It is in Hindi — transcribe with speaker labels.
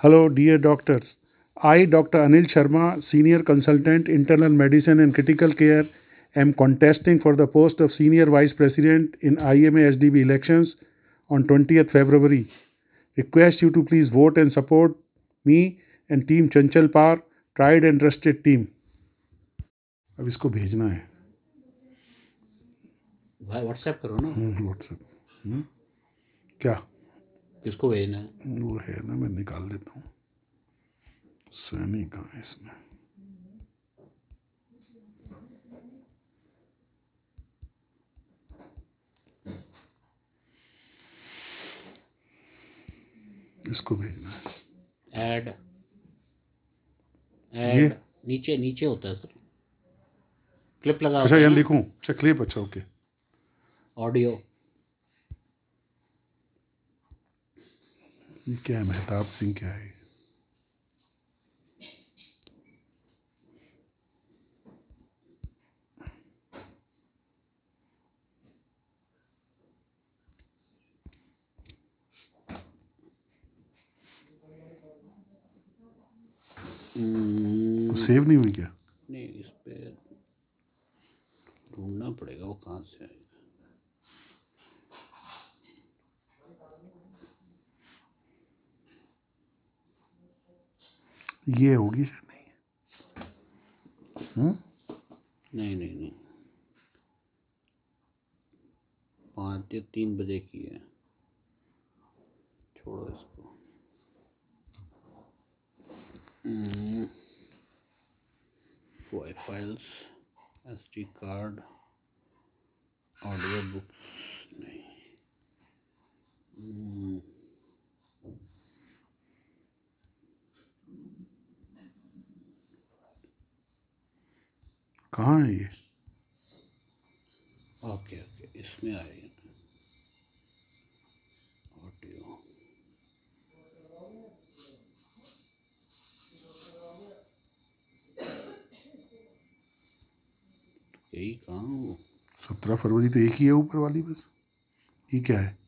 Speaker 1: Hello, dear doctors. I, Dr. Anil Sharma, Senior Consultant, Internal Medicine and Critical Care, am contesting for the post of Senior Vice President in IMA HDB elections on 20th February. Request you to please vote and support me and Team Chanchal Par, tried and trusted team. अब इसको भेजना है
Speaker 2: भाई व्हाट्सएप करो ना।
Speaker 1: व्हाट्सएप क्या
Speaker 2: किसको भेजना है?
Speaker 1: वो है ना, मैं निकाल देता हूँ। सैनी कहाँ है इसमें? इसको भेजना है।
Speaker 2: ऐड
Speaker 1: ये
Speaker 2: नीचे नीचे होता है सर, क्लिप लगा
Speaker 1: अच्छा,
Speaker 2: होता है
Speaker 1: यहाँ
Speaker 2: ना,
Speaker 1: लिखूँ? अच्छा, क्लिप। अच्छा, ओके।
Speaker 2: ऑडियो।
Speaker 1: ये क्या है? मेहताब सिंह क्या है? तो सेव नहीं हुई क्या?
Speaker 2: नहीं, इस पे ढूंढना पड़ेगा वो कहाँ से आएगा।
Speaker 1: ये होगी शायद।
Speaker 2: नहीं नहीं नहीं, 5 या 3 बजे की है, छोड़ो इसको। Files, SD card, audio books, नहीं।
Speaker 1: कहाँ है ये?
Speaker 2: ओके ओके, इसमें आएगा ऑडियो। यही कहाँ हूँ?
Speaker 1: 17 फरवरी तो एक ही है ऊपर वाली बस। ये क्या है?